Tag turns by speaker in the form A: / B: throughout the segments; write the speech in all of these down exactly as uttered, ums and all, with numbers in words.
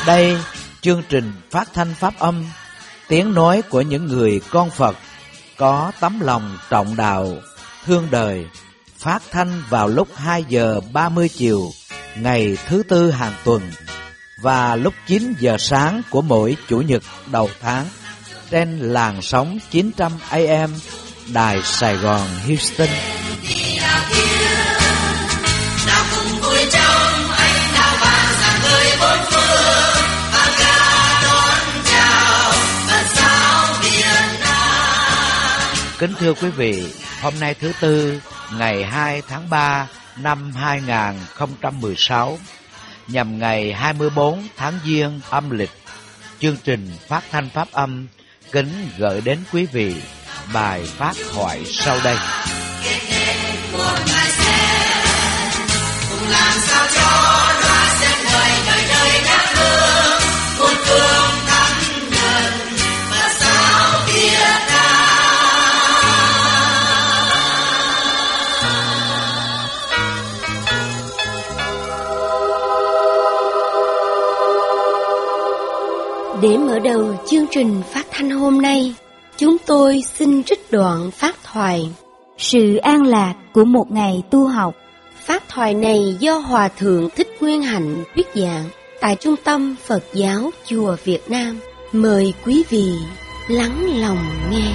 A: Đây, chương trình phát thanh pháp âm, tiếng nói của những người con Phật có tấm lòng trọng đạo, thương đời, phát thanh vào lúc hai giờ ba mươi chiều ngày thứ tư hàng tuần và lúc chín giờ sáng của mỗi chủ nhật đầu tháng trên làn sóng chín trăm A M Đài Sài Gòn Houston. Kính thưa quý vị, hôm nay thứ Tư, ngày hai tháng ba năm hai nghìn không trăm mười sáu, nhằm ngày hai mươi bốn tháng Giêng âm lịch, chương trình phát thanh pháp âm kính gửi đến quý vị bài phát thoại sau đây.
B: Để mở đầu chương trình phát thanh hôm nay, chúng tôi xin trích đoạn phát thoại
C: Sự an lạc của một ngày tu học.
B: Phát thoại này do Hòa Thượng Thích Nguyên Hạnh thuyết giảng tại Trung tâm Phật giáo Chùa Việt Nam. Mời quý vị lắng lòng nghe.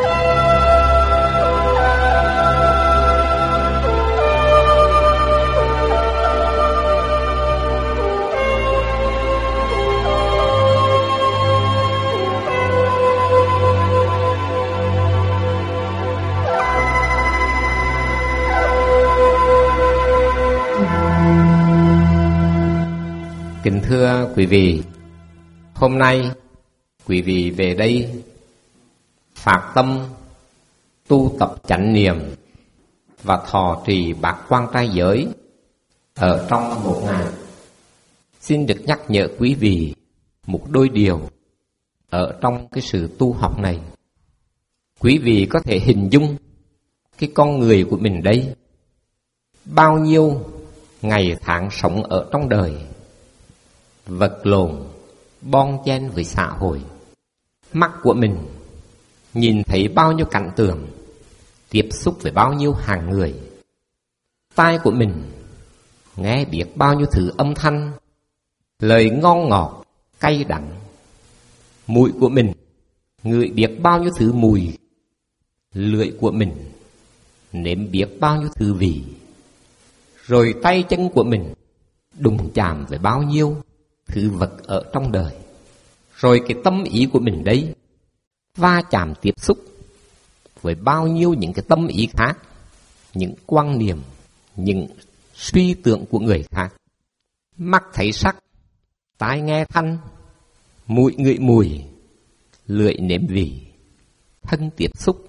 D: Kính thưa quý vị, hôm nay quý vị về đây phát tâm tu tập chánh niệm và thọ trì bát quan trai giới ở trong một ngày. Xin được nhắc nhở quý vị một đôi điều ở trong cái sự tu học này. Quý vị có thể hình dung cái con người của mình đây, bao nhiêu ngày tháng sống ở trong đời, vật lộn, bon chen với xã hội. Mắt của mình nhìn thấy bao nhiêu cảnh tượng, tiếp xúc với bao nhiêu hàng người. Tai của mình nghe biết bao nhiêu thứ âm thanh, lời ngon ngọt, cay đắng. Mũi của mình ngửi biết bao nhiêu thứ mùi. Lưỡi của mình nếm biết bao nhiêu thứ vị. Rồi tay chân của mình đụng chạm với bao nhiêu thứ vật ở trong đời. Rồi cái tâm ý của mình đấy va chạm tiếp xúc với bao nhiêu những cái tâm ý khác, những quan niệm, những suy tưởng của người khác. Mắt thấy sắc, tai nghe thanh, mũi ngửi mùi, lưỡi nếm vị, thân tiếp xúc,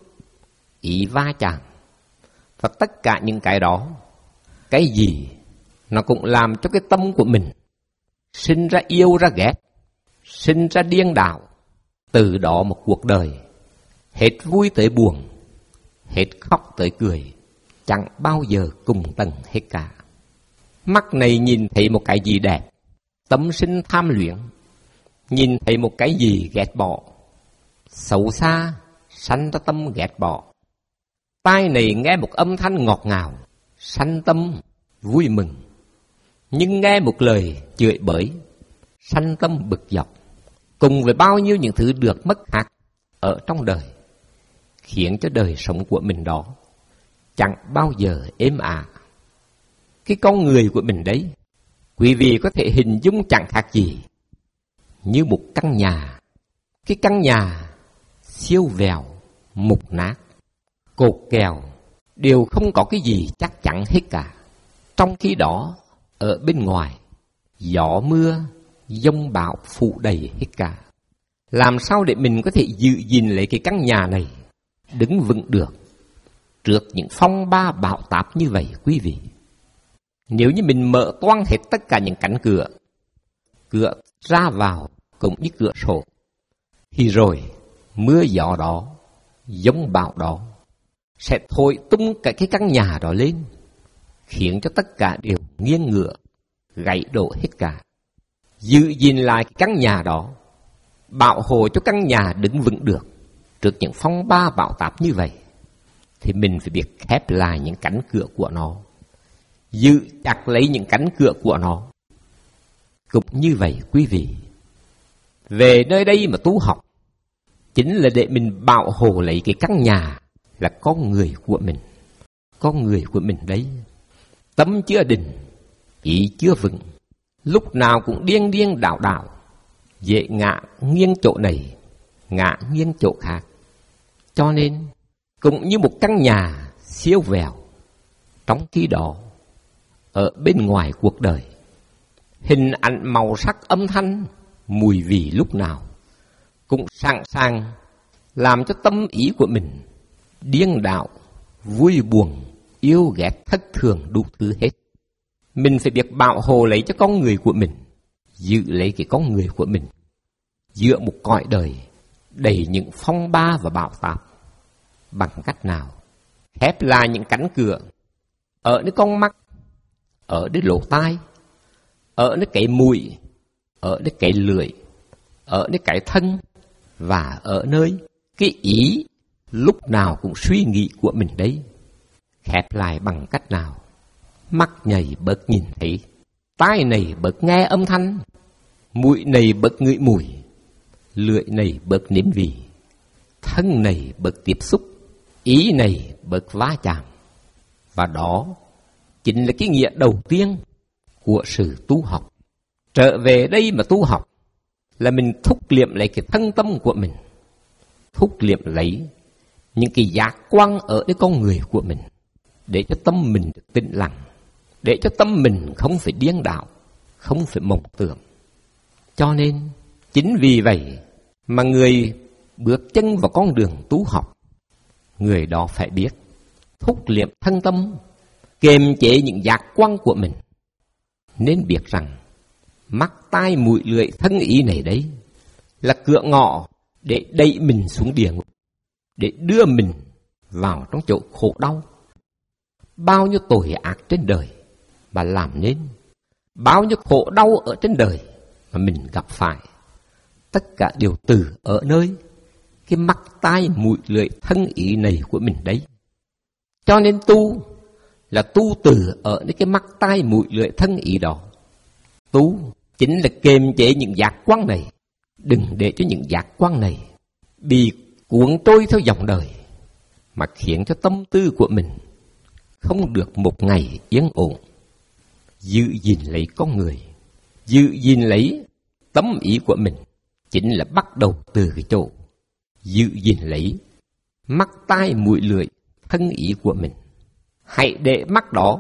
D: ý va chạm. Và tất cả những cái đó, cái gì nó cũng làm cho cái tâm của mình sinh ra yêu ra ghét, sinh ra điên đảo. Từ đó một cuộc đời hết vui tới buồn, hết khóc tới cười, chẳng bao giờ cùng tầng hết cả. Mắt này nhìn thấy một cái gì đẹp, tâm sinh tham luyện. Nhìn thấy một cái gì ghét bỏ, xấu xa, sanh ra tâm ghét bỏ. Tai này nghe một âm thanh ngọt ngào, sanh tâm vui mừng. Nhưng nghe một lời chửi bới, sanh tâm bực dọc. Cùng với bao nhiêu những thứ được mất khác ở trong đời, khiến cho đời sống của mình đó chẳng bao giờ êm ả. Cái con người của mình đấy, quý vị có thể hình dung chẳng khác gì như một căn nhà. Cái căn nhà siêu vẹo, mục nát, cột kèo, đều không có cái gì chắc chắn hết cả. Trong khi đó, ở bên ngoài, gió mưa, giông bão phủ đầy hết cả. Làm sao để mình có thể giữ gìn lấy cái căn nhà này đứng vững được trước những phong ba bão táp như vậy quý vị? Nếu như mình mở toang hết tất cả những cánh cửa, cửa ra vào cũng như cửa sổ, thì rồi mưa gió đó, giông bão đó sẽ thổi tung cả cái căn nhà đó lên, khiến cho tất cả đều nghiêng ngửa, gãy đổ hết cả. giữ gìn lại cái căn nhà đó, bảo hộ cho căn nhà đứng vững được trước những phong ba bão táp như vậy, thì mình phải biết khép lại những cánh cửa của nó, giữ chặt lấy những cánh cửa của nó. Cũng như vậy quý vị, về nơi đây mà tu học chính là để mình bảo hộ lấy cái căn nhà là con người của mình. Con người của mình đấy, tâm chưa định, ý chưa vững, lúc nào cũng điên điên đảo đảo, dễ ngã nghiêng chỗ này, ngã nghiêng chỗ khác. Cho nên cũng như một căn nhà siêu vẹo, trong khi đó ở bên ngoài cuộc đời, hình ảnh màu sắc âm thanh, mùi vị lúc nào cũng sẵn sàng làm cho tâm ý của mình điên đảo, vui buồn, yêu ghét thất thường đủ thứ hết. Mình phải biết bảo hộ lấy cho con người của mình, giữ lấy cái con người của mình giữa một cõi đời đầy những phong ba và bão táp. Bằng cách nào? Khép lại những cánh cửa ở nơi con mắt, ở nơi lỗ tai, ở nơi cái mũi, ở nơi cái lưỡi, ở nơi cái thân, và ở nơi cái ý lúc nào cũng suy nghĩ của mình đấy. Khép lại bằng cách nào? Mắt này bớt nhìn thấy, tai này bớt nghe âm thanh, mũi này bớt ngửi mùi, lưỡi này bớt nếm vị, thân này bớt tiếp xúc, ý này bớt va chạm. Và đó chính là cái nghĩa đầu tiên của sự tu học. Trở về đây mà tu học là mình thúc liệm lấy cái thân tâm của mình, thúc liệm lấy những cái giác quan ở nơi con người của mình, để cho tâm mình được tĩnh lặng, để cho tâm mình không phải điên đảo, không phải mộng tưởng. Cho nên chính vì vậy mà người bước chân vào con đường tu học, người đó phải biết thúc liệm thân tâm, kiềm chế những giác quan của mình. Nên biết rằng mắt, tai, mũi, lưỡi, thân, ý này đấy là cửa ngõ để đẩy mình xuống địa ngục, để đưa mình vào trong chỗ khổ đau. Bao nhiêu tội ác trên đời mà làm nên, bao nhiêu khổ đau ở trên đời mà mình gặp phải, tất cả đều từ ở nơi cái mắt, tai, mũi, lưỡi, thân, ý này của mình đấy. Cho nên tu là tu từ ở nơi cái mắt, tai, mũi, lưỡi, thân, ý đó. Tu chính là kiềm chế những giác quan này, đừng để cho những giác quan này bị cuốn trôi theo dòng đời, mà khiến cho tâm tư của mình không được một ngày yên ổn. Giữ gìn lấy con người, giữ gìn lấy tâm ý của mình, chính là bắt đầu từ cái chỗ giữ gìn lấy mắt, tai, mũi, lưỡi, thân, ý của mình. Hãy để mắt đó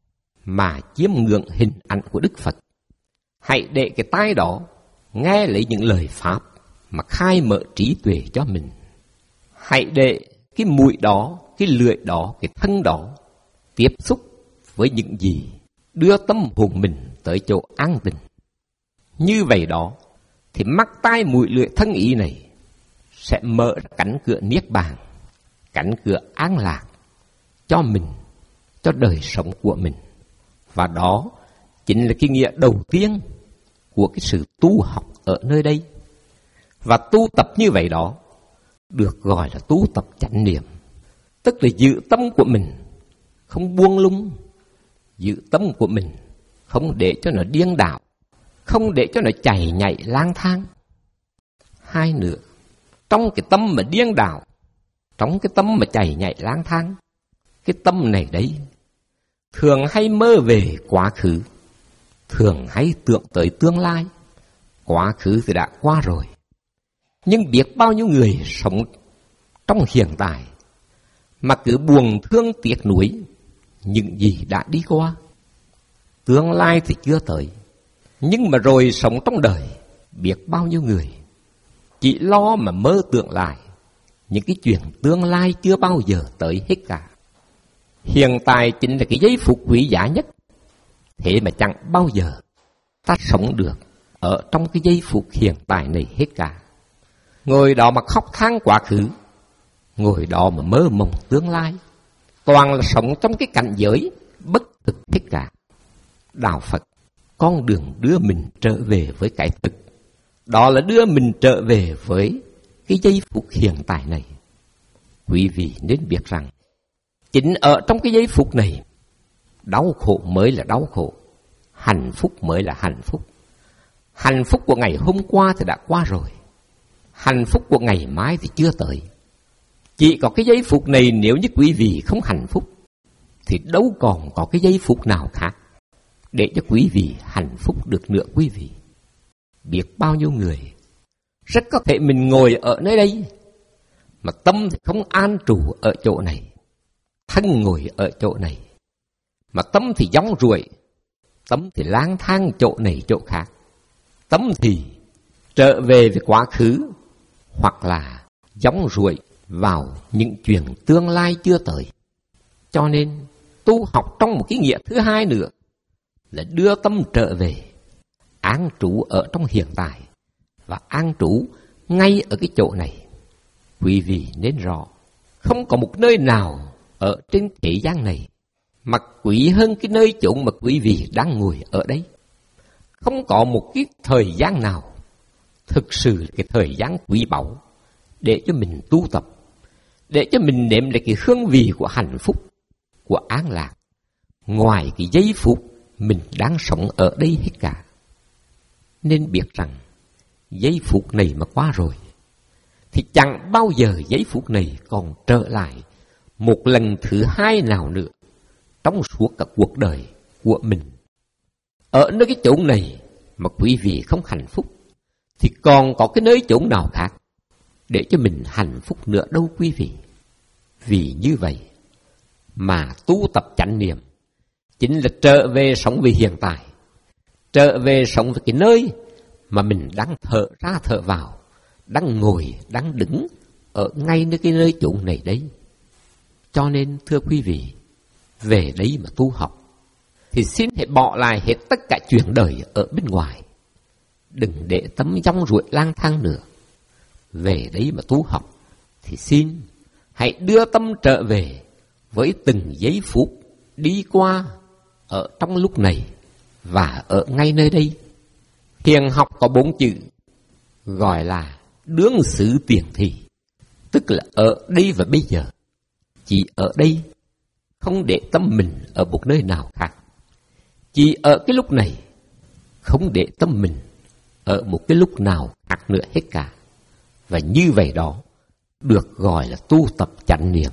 D: mà chiêm ngưỡng hình ảnh của Đức Phật. Hãy để cái tai đó nghe lấy những lời Pháp mà khai mở trí tuệ cho mình. Hãy để cái mũi đó, cái lưỡi đó, cái thân đó tiếp xúc với những gì đưa tâm hồn mình tới chỗ an tịnh. Như vậy đó thì mắt, tai, mũi, lưỡi, thân, ý này sẽ mở ra cánh cửa niết bàn, cánh cửa an lạc cho mình, cho đời sống của mình. Và đó chính là cái nghĩa đầu tiên của cái sự tu học ở nơi đây. Và tu tập như vậy đó được gọi là tu tập chánh niệm, tức là giữ tâm của mình không buông lung, giữ tâm của mình không để cho nó điên đảo, không để cho nó chạy nhảy lang thang. Hai nữa, trong cái tâm mà điên đảo, trong cái tâm mà chạy nhảy lang thang, cái tâm này đấy thường hay mơ về quá khứ, thường hay tưởng tới tương lai. Quá khứ thì đã qua rồi, nhưng biết bao nhiêu người sống trong hiện tại mà cứ buồn thương tiếc nuối những gì đã đi qua. Tương lai thì chưa tới, nhưng mà rồi sống trong đời, biết bao nhiêu người chỉ lo mà mơ tưởng lại những cái chuyện tương lai chưa bao giờ tới hết cả. Hiện tại chính là cái giây phút quý giá nhất, thế mà chẳng bao giờ ta sống được ở trong cái giây phút hiện tại này hết cả. Ngồi đó mà khóc than quá khứ, ngồi đó mà mơ mộng tương lai, toàn là sống trong cái cảnh giới bất thực hết cả. Đạo Phật con đường đưa mình trở về với cái thực. Đó là đưa mình trở về với cái giây phút hiện tại này. Quý vị nên biết rằng, chính ở trong cái giây phút này, đau khổ mới là đau khổ, hạnh phúc mới là hạnh phúc. Hạnh phúc của ngày hôm qua thì đã qua rồi, hạnh phúc của ngày mai thì chưa tới. Chỉ có cái giây phút này, nếu như quý vị không hạnh phúc, thì đâu còn có cái giây phút nào khác để cho quý vị hạnh phúc được nữa quý vị. Biết bao nhiêu người, rất có thể mình ngồi ở nơi đây, mà tâm thì không an trụ ở chỗ này, thân ngồi ở chỗ này, mà tâm thì gióng ruổi, tâm thì lang thang chỗ này chỗ khác, tâm thì trở về với quá khứ, hoặc là gióng ruổi vào những chuyện tương lai chưa tới. Cho nên tu học trong một cái nghĩa thứ hai nữa là đưa tâm trở về, an trú ở trong hiện tại và an trú ngay ở cái chỗ này. Quý vị nên rõ, không có một nơi nào ở trên thế gian này mà quý hơn cái nơi chốn mà quý vị đang ngồi ở đây. Không có một cái thời gian nào thực sự là cái thời gian quý báu để cho mình tu tập, để cho mình nếm lại cái hương vị của hạnh phúc, của an lạc, ngoài cái giây phút mình đang sống ở đây hết cả. Nên biết rằng, giây phút này mà qua rồi, thì chẳng bao giờ giây phút này còn trở lại một lần thứ hai nào nữa trong suốt cả cuộc đời của mình. Ở nơi cái chỗ này mà quý vị không hạnh phúc, thì còn có cái nơi chỗ nào khác để cho mình hạnh phúc nữa đâu quý vị. Vì như vậy mà tu tập chánh niệm chính là trở về sống về hiện tại, trở về sống với cái nơi mà mình đang thở ra thở vào, đang ngồi, đang đứng ở ngay nơi cái nơi chỗ này đấy. Cho nên thưa quý vị, về đấy mà tu học thì xin hãy bỏ lại hết tất cả chuyện đời ở bên ngoài, đừng để tâm trong ruột lang thang nữa. Về đấy mà tu học thì xin hãy đưa tâm trở về với từng giây phút đi qua ở trong lúc này và ở ngay nơi đây. Thiền học có bốn chữ gọi là đương xứ tiền thì, tức là ở đây và bây giờ, chỉ ở đây, không để tâm mình ở một nơi nào khác. Chỉ ở cái lúc này, không để tâm mình ở một cái lúc nào khác nữa hết cả. Và như vậy đó được gọi là tu tập chánh niệm.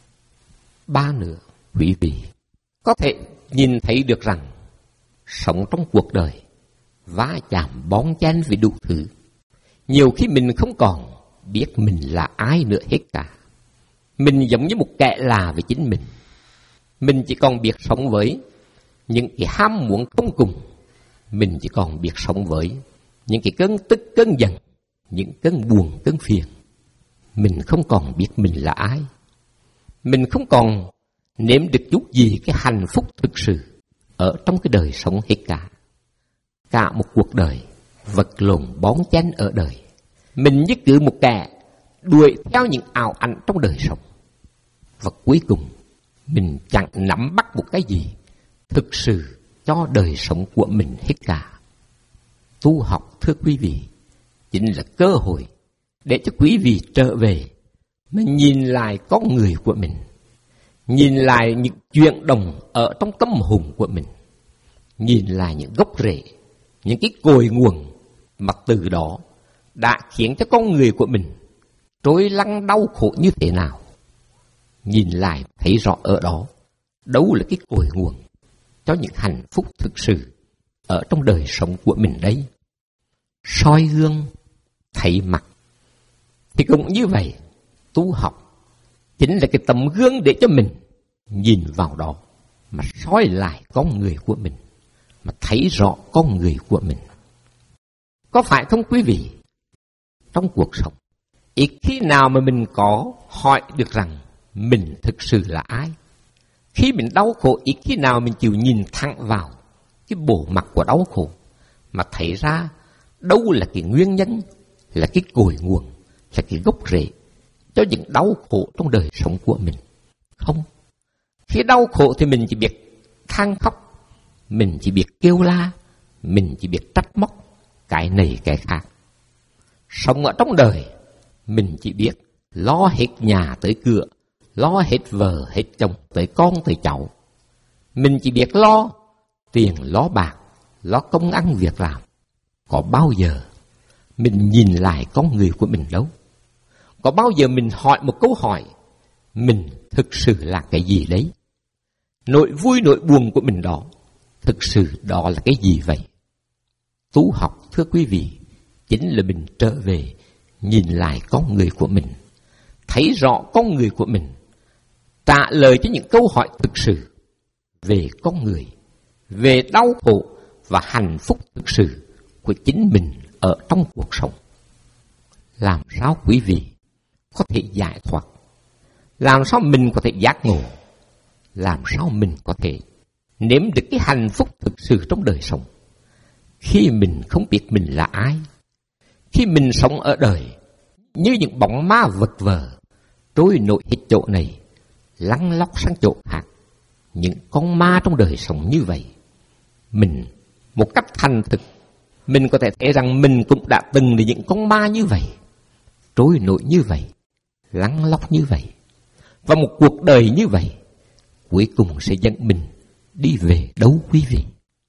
D: Ba nữa, quý vị có thể nhìn thấy được rằng sống trong cuộc đời va chạm bón chen với đủ thứ. Nhiều khi mình không còn biết mình là ai nữa hết cả. Mình giống như một kẻ lạ với chính mình. Mình chỉ còn biết sống với những cái ham muốn không cùng. Mình chỉ còn biết sống với những cái cơn tức, cơn giận, những cơn buồn, cơn phiền. Mình không còn biết mình là ai. Mình không còn nếm được chút gì cái hạnh phúc thực sự ở trong cái đời sống hết cả. Cả một cuộc đời vật lộn bón chen ở đời, mình như cứ một kẻ đuổi theo những ảo ảnh trong đời sống. Và cuối cùng mình chẳng nắm bắt một cái gì thực sự cho đời sống của mình hết cả. Tu học thưa quý vị chính là cơ hội để cho quý vị trở về mà nhìn lại con người của mình, nhìn lại những chuyển động ở trong tâm hồn của mình, nhìn lại những gốc rễ, những cái cội nguồn mà từ đó đã khiến cho con người của mình trôi lăn đau khổ như thế nào. Nhìn lại thấy rõ ở đó đâu là cái cội nguồn cho những hạnh phúc thực sự ở trong đời sống của mình đấy. Soi gương thấy mặt thì cũng như vậy. Tu học chính là cái tấm gương để cho mình nhìn vào đó mà soi lại con người của mình, mà thấy rõ con người của mình. Có phải không quý vị? Trong cuộc sống ít khi nào mà mình có hỏi được rằng mình thực sự là ai. Khi mình đau khổ, ít khi nào mình chịu nhìn thẳng vào cái bộ mặt của đau khổ mà thấy ra đâu là cái nguyên nhân, là cái cội nguồn, là cái gốc rễ cho những đau khổ trong đời sống của mình. Không. Khi đau khổ thì mình chỉ biết than khóc, mình chỉ biết kêu la, mình chỉ biết trách móc cái này cái khác. Sống ở trong đời, mình chỉ biết lo hết nhà tới cửa, lo hết vợ hết chồng tới con tới cháu. Mình chỉ biết lo tiền, lo bạc, lo công ăn việc làm. Có bao giờ mình nhìn lại con người của mình đâu? Có bao giờ mình hỏi một câu hỏi, mình thực sự là cái gì đấy? Nỗi vui nỗi buồn của mình đó, thực sự đó là cái gì vậy? Tu học, thưa quý vị, chính là mình trở về nhìn lại con người của mình, thấy rõ con người của mình, trả lời cho những câu hỏi thực sự về con người, về đau khổ và hạnh phúc thực sự của chính mình ở trong cuộc sống. Làm sao quý vị có thể giải thoát? Làm sao mình có thể giác ngộ? Làm sao mình có thể nếm được cái hạnh phúc thực sự trong đời sống? Khi mình không biết mình là ai, khi mình sống ở đời như những bóng ma vật vờ, trôi nổi hết chỗ này, lăn lóc sang chỗ khác, những con ma trong đời sống như vậy, mình một cách thành thực, mình có thể thấy rằng mình cũng đã từng là những con ma như vậy, trôi nổi như vậy, lăn lóc như vậy. Và một cuộc đời như vậy, cuối cùng sẽ dẫn mình đi về đâu quý vị?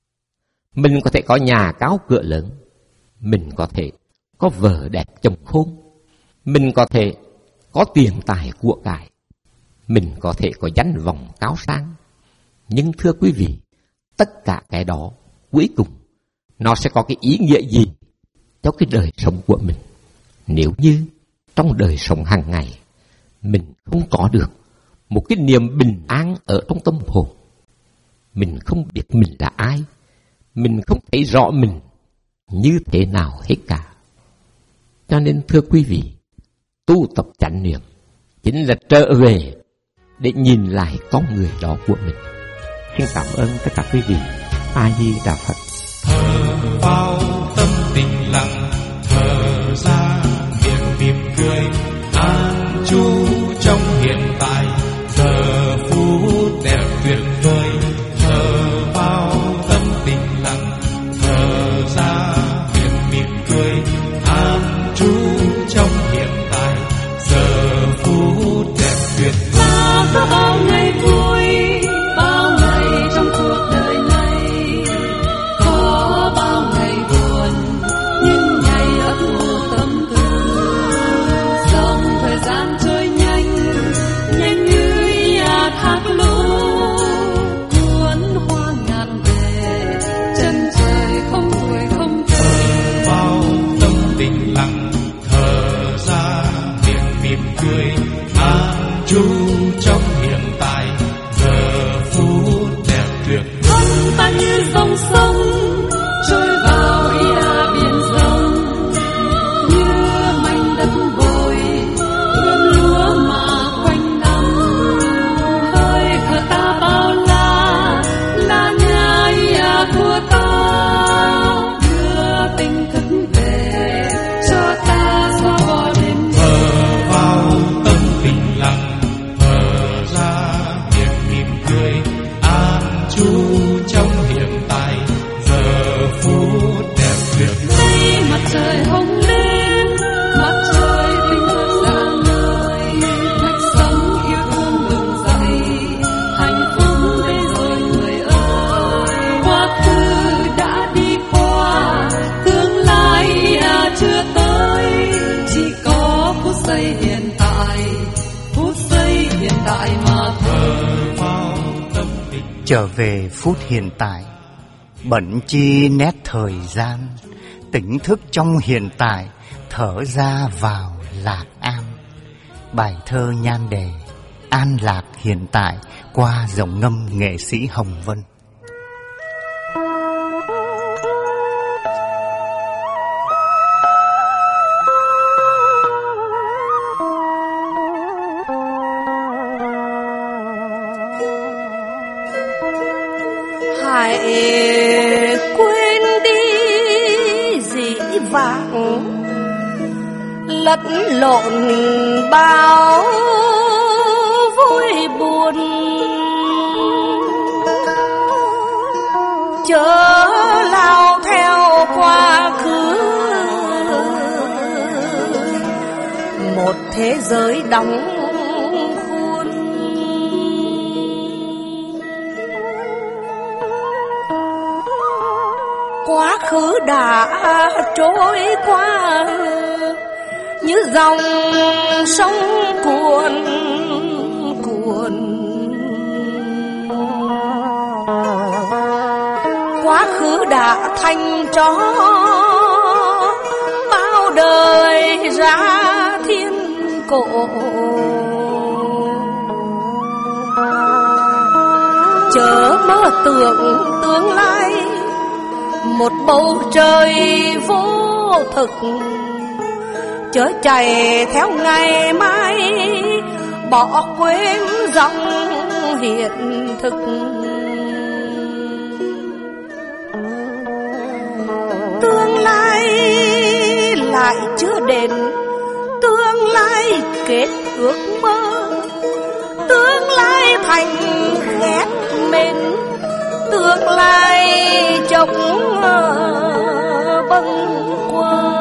D: Mình có thể có nhà cao cửa lớn, mình có thể có vợ đẹp chồng khôn, mình có thể có tiền tài của cải, mình có thể có danh vọng cao sang. Nhưng thưa quý vị, tất cả cái đó cuối cùng nó sẽ có cái ý nghĩa gì cho cái đời sống của mình, nếu như trong đời sống hàng ngày mình không có được một cái niềm bình an ở trong tâm hồn, mình không biết mình là ai, mình không thấy rõ mình như thế nào hết cả. Cho nên thưa quý vị, tu tập chánh niệm chính là trở về để nhìn lại con người đó của mình. Xin cảm ơn tất cả quý vị. A Di Đà Phật.
E: Thở vào tâm tình lặng, thở ra miệng mỉm cười, an trú trong hiện tại, giờ phút đẹp tuyệt vời. Thở vào tâm tình lặng, thở ra miệng mỉm cười, an trú trong hiện tại, giờ phút đẹp tuyệt vời.
F: Ta có bao ngày vui, bao ngày trong cuộc đời này, có bao ngày buồn, những ngày ấp ủ tâm tư. Dòng thời gian trôi nhanh, nhanh như nhà thác lũ, cuốn hoa ngàn về, chân trời không tuổi không về.
E: Vào tâm tình lặng, thở ra miệng mỉm cười, an trú trong hiện tại, giờ phút đẹp tuyệt vời.
F: Thân ta như dòng sông trôi vào ia biển rộng, như mảnh đất vội ươm lúa mà quanh năm. Hơi thở ta bao la là nhà ia của ta, đưa tình thức về cho ta xóa bỏ đêm đêm.
E: Thở vào tâm tình lặng, thở ra miệng mỉm cười, an trú trong hiện tại, giờ phút đẹp tuyệt vời.
F: Đây mặt trời hồng lên, mặt trời tinh thật rạng ngời, mạch sống yêu thương bừng dậy, hạnh phúc đây rồi người ơi. Quá khứ đã đi qua, tương lai à chưa tới, chỉ có phút giây hiện tại, phút giây hiện tại mà thôi.
E: Vào tâm tình
G: Trở về phút hiện tại, bận chi nét thời gian, tỉnh thức trong hiện tại, thở ra vào lạc an. Bài thơ nhan đề An lạc hiện tại qua giọng ngâm nghệ sĩ Hồng Vân.
B: Hãy quên đi dĩ vãng, lẫn lộn bao vui buồn, chớ lao theo
H: thế giới đóng khuôn. Quá khứ đã trôi qua như dòng sông cuồn cuộn. Quá khứ đã thành tro bao đời ra thiên cổ. Chớ mơ tưởng tương lai một bầu trời vô thực, chớ chạy theo ngày mai bỏ quên dòng hiện thực. Tương lai lại chưa đến, tương lai kết ước mơ, tương lai thành ghét mến, tương lai chốc bâng quơ.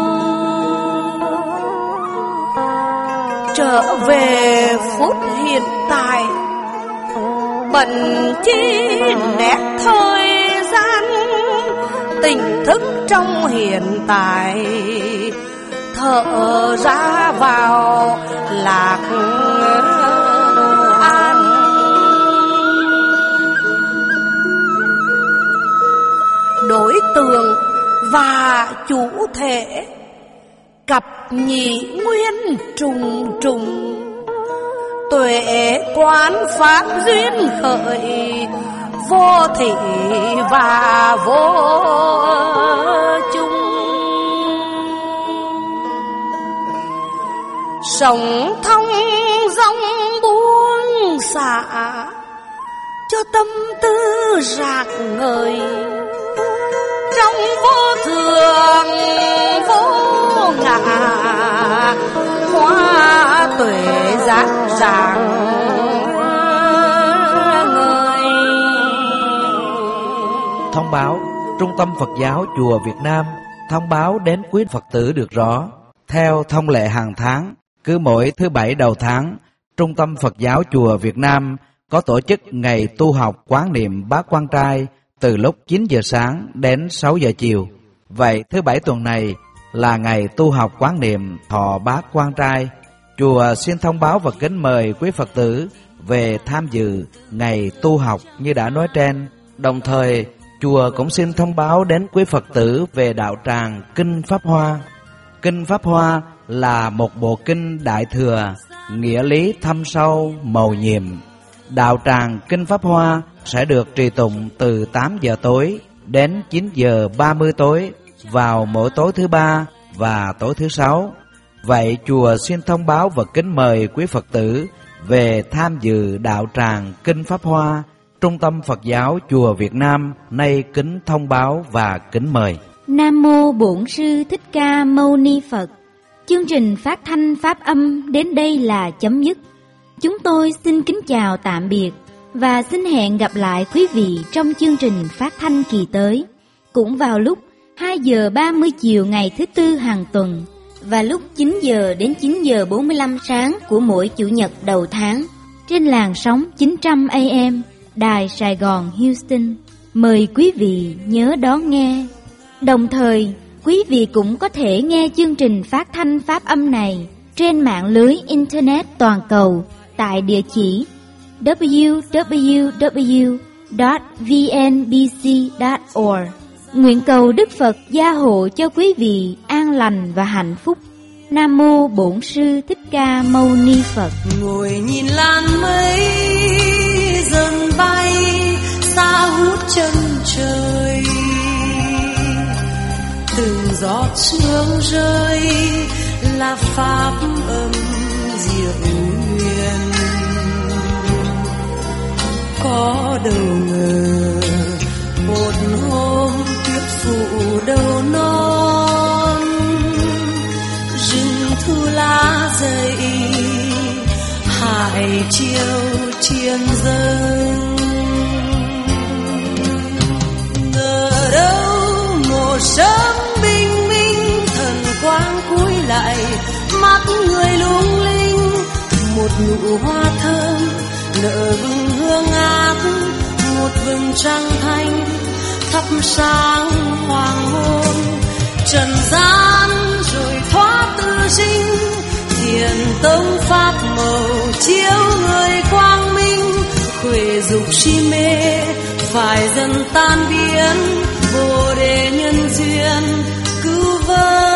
H: Trở về phút hiện tại, bận chi nét thời gian, tỉnh thức trong hiện tại, thở ra vào lạc an. Đối tượng và chủ thể cặp nhị nguyên trùng trùng, tuệ quán pháp duyên khởi, vô thị và vô chung. Sống thông dong buông xả, cho tâm tư rạng ngời, trong vô thường vô ngã, hoa tuệ giác rạng ngời.
A: Thông báo Trung tâm Phật giáo Chùa Việt Nam thông báo đến quý Phật tử được rõ. Theo thông lệ hàng tháng, cứ mỗi thứ bảy đầu tháng, Trung tâm Phật giáo Chùa Việt Nam có tổ chức ngày tu học quán niệm Bát Quan Trai từ lúc chín giờ sáng đến sáu giờ chiều. Vậy thứ bảy tuần này là ngày tu học quán niệm thọ Bát Quan Trai. Chùa xin thông báo và kính mời quý Phật tử về tham dự ngày tu học như đã nói trên. Đồng thời, chùa cũng xin thông báo đến quý Phật tử về đạo tràng Kinh Pháp Hoa. Kinh Pháp Hoa là một bộ kinh đại thừa, nghĩa lý thâm sâu, mầu nhiệm. Đạo tràng Kinh Pháp Hoa sẽ được trì tụng từ tám giờ tối đến chín giờ ba mươi tối vào mỗi tối thứ ba và tối thứ sáu. Vậy chùa xin thông báo và kính mời quý Phật tử về tham dự đạo tràng Kinh Pháp Hoa. Trung tâm Phật giáo Chùa Việt Nam nay kính thông báo và kính mời.
C: Nam mô Bổn Sư Thích Ca Mâu Ni Phật. Chương trình phát thanh pháp âm đến đây là chấm dứt. Chúng tôi xin kính chào tạm biệt và xin hẹn gặp lại quý vị trong chương trình phát thanh kỳ tới, cũng vào lúc hai giờ ba mươi chiều ngày thứ Tư hàng tuần và lúc chín giờ đến chín giờ bốn mươi lăm sáng của mỗi Chủ nhật đầu tháng trên làn sóng chín trăm A M Đài Sài Gòn Houston. Mời quý vị nhớ đón nghe. Đồng thời, quý vị cũng có thể nghe chương trình phát thanh pháp âm này trên mạng lưới Internet toàn cầu tại địa chỉ w w w chấm v n b c chấm org. Nguyện cầu Đức Phật gia hộ cho quý vị an lành và hạnh phúc. Nam mô Bổn Sư Thích Ca Mâu Ni Phật.
F: Ngồi nhìn làn mây dần bay xa hút chân trời, từng giọt sương rơi là pháp âm diệu huyền. Có đâu ngờ một hôm tuyết phủ đầu non, rừng thu lá dày hải chiều triền dâng. Ngờ đâu một sớm bình minh thần quang cúi lại, mặt
H: người lung linh, một nụ hoa thơm nở vừng hương ngát, một vầng trăng thanh thắp sáng hoàng hôn. Trần gian rồi thoát tư sinh, thiền tông pháp màu chiếu người quang minh. Khuê dục si mê phải dần tan biến, bồ đề nhân duyên cứu vớt